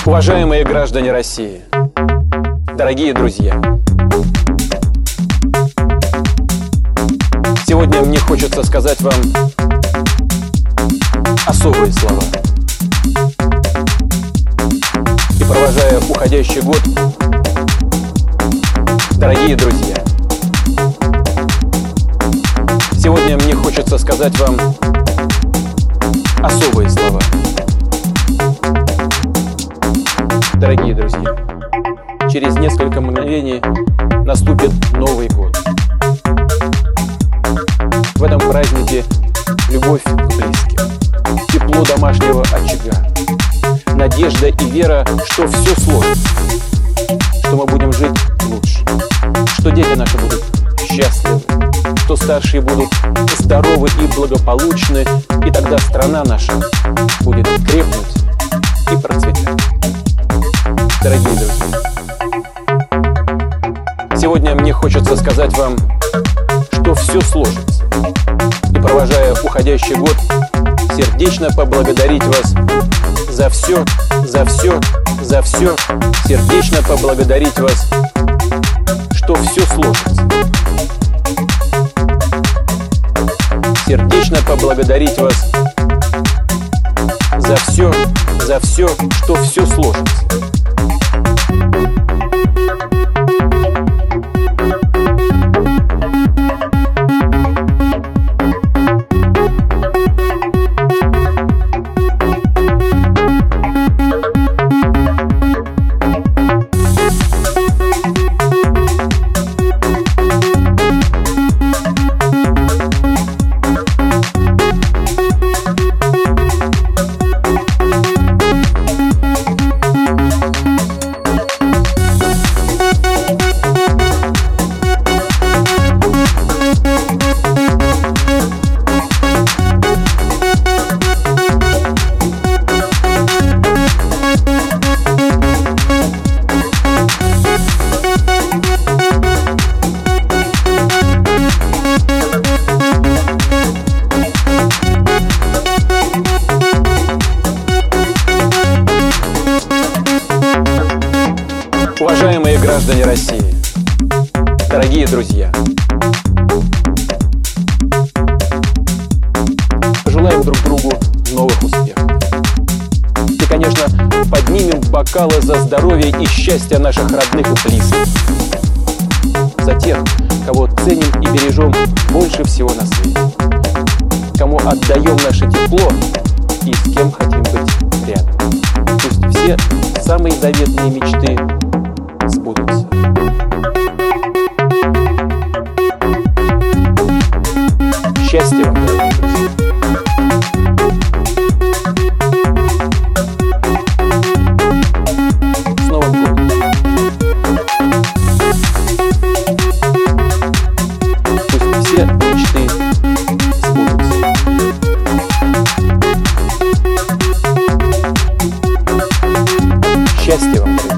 Уважаемые граждане России, дорогие друзья, сегодня мне хочется сказать вам особые слова. И провожая уходящий год, дорогие друзья, сегодня мне хочется сказать вам особые слова. Дорогие друзья, через несколько мгновений наступит Новый год. В этом празднике любовь к близким, тепло домашнего очага, надежда и вера, что все сложится, что мы будем жить лучше, что дети наши будут счастливы, что старшие будут здоровы и благополучны, и тогда страна наша будет крепнуть и процветать. Дорогие друзья, сегодня мне хочется сказать вам, что все сложится. И провожая уходящий год, сердечно поблагодарить вас за все, сердечно поблагодарить вас, что все сложится. Сердечно поблагодарить вас за все, что все сложится. Уважаемые граждане России, дорогие друзья, пожелаем друг другу новых успехов. И, конечно, поднимем бокалы за здоровье и счастье наших родных и близких, за тех, кого ценим и бережем больше всего на свете, кому отдаем наше тепло и с кем хотим быть рядом. Пусть все самые заветные мечты сбудутся. Счастья вам, дорогие друзья! С Новым годом! Пусть все мечты сбудутся. Счастья вам, дорогие друзья!